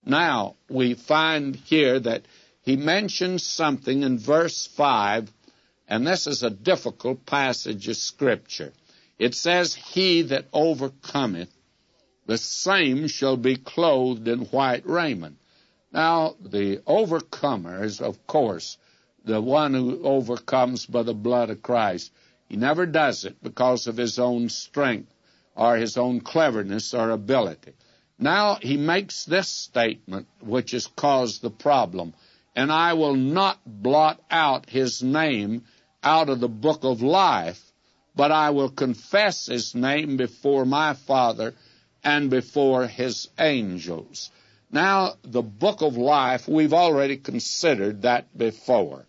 Now, we find here that he mentions something in verse 5, and this is a difficult passage of Scripture. It says, "He that overcometh, the same shall be clothed in white raiment." Now, the overcomer is, of course, the one who overcomes by the blood of Christ. He never does it because of his own strength or his own cleverness or ability. Now he makes this statement, which has caused the problem, "And I will not blot out his name out of the book of life, but I will confess his name before my Father and before his angels." Now, the book of life, we've already considered that before.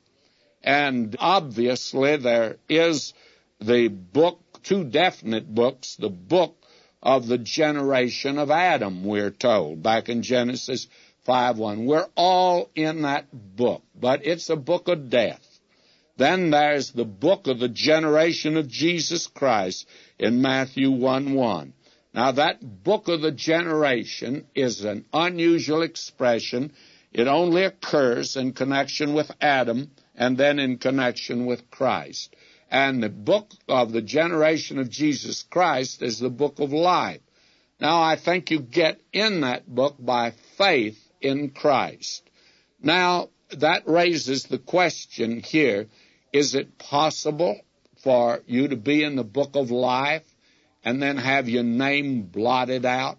And obviously there is the book, two definite books, the book of the generation of Adam, we're told, back in Genesis 5:1. We're all in that book, but it's a book of death. Then there's the book of the generation of Jesus Christ in Matthew 1:1. Now, that book of the generation is an unusual expression. It only occurs in connection with Adam and then in connection with Christ. And the book of the generation of Jesus Christ is the book of life. Now, I think you get in that book by faith in Christ. Now, that raises the question here, is it possible for you to be in the book of life and then have your name blotted out,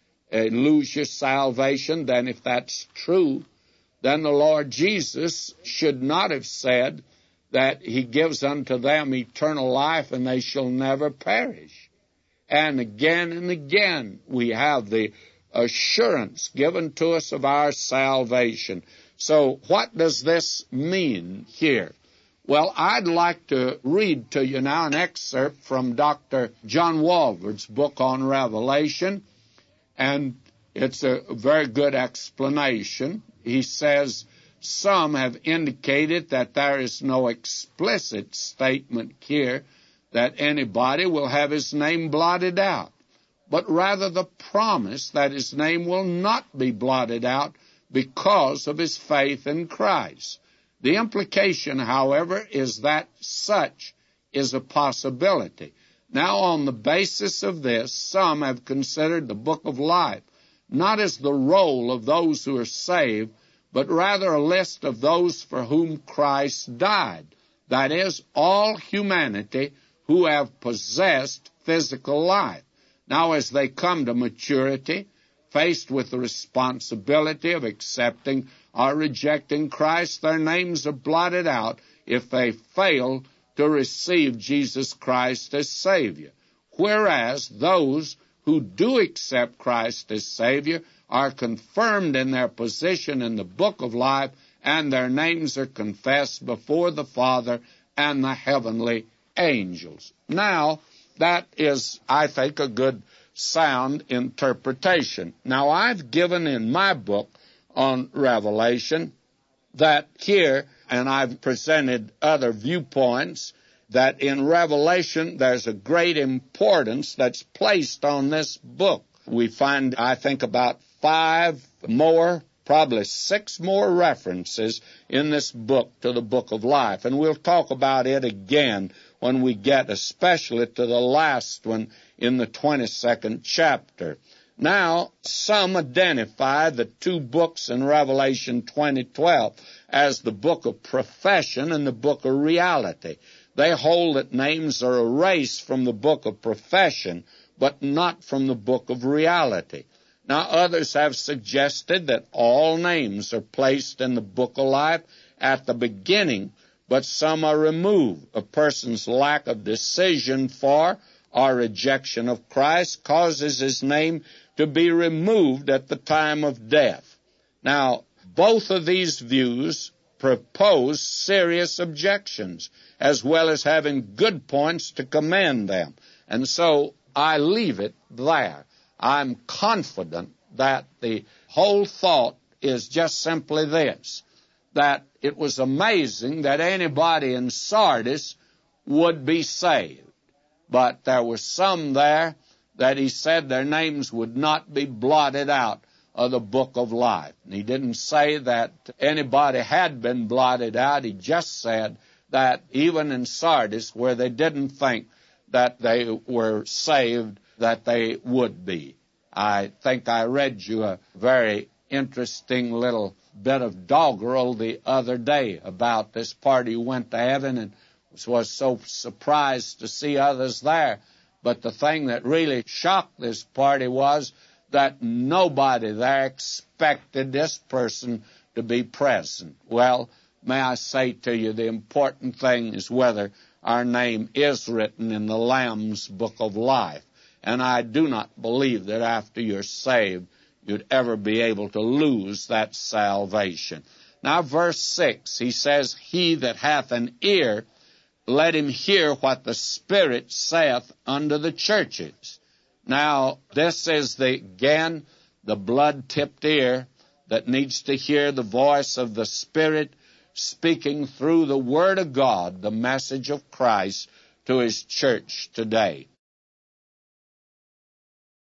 lose your salvation? Then if that's true, then the Lord Jesus should not have said that he gives unto them eternal life and they shall never perish. And again, we have the assurance given to us of our salvation. So what does this mean here? Well, I'd like to read to you now an excerpt from Dr. John Walvoord's book on Revelation, and it's a very good explanation. He says, "Some have indicated that there is no explicit statement here that anybody will have his name blotted out, but rather the promise that his name will not be blotted out because of his faith in Christ. The implication, however, is that such is a possibility. Now, on the basis of this, some have considered the book of life not as the roll of those who are saved, but rather a list of those for whom Christ died, that is, all humanity who have possessed physical life. Now, as they come to maturity, faced with the responsibility of accepting or rejecting Christ, their names are blotted out if they fail to receive Jesus Christ as Savior. Whereas those who do accept Christ as Savior are confirmed in their position in the book of life, and their names are confessed before the Father and the heavenly angels." Now, that is, I think, a good, sound interpretation. Now, I've given in my book on Revelation that here, and I've presented other viewpoints, that in Revelation there's a great importance that's placed on this book. We find, I think, about 5 more, probably 6 more references in this book to the book of life. And we'll talk about it again when we get especially to the last one in the 22nd chapter. Now, some identify the 2 books in Revelation 20:12 as the book of profession and the book of reality. They hold that names are erased from the book of profession, but not from the book of reality. Now, others have suggested that all names are placed in the book of life at the beginning, but some are removed. A person's lack of decision for or rejection of Christ causes his name to be removed at the time of death. Now, both of these views propose serious objections, as well as having good points to commend them. And so I leave it there. I'm confident that the whole thought is just simply this, that it was amazing that anybody in Sardis would be saved. But there were some there that he said their names would not be blotted out of the book of life. And he didn't say that anybody had been blotted out. He just said that even in Sardis, where they didn't think that they were saved, that they would be. I think I read you a very interesting little bit of doggerel the other day about this party who went to heaven and was so surprised to see others there. But the thing that really shocked this party was that nobody there expected this person to be present. Well, may I say to you, the important thing is whether our name is written in the Lamb's book of life. And I do not believe that after you're saved, you'd ever be able to lose that salvation. Now, verse 6, he says, he that hath an ear, let him hear what the Spirit saith unto the churches. Now, this is again the blood-tipped ear that needs to hear the voice of the Spirit speaking through the Word of God, the message of Christ to His church today.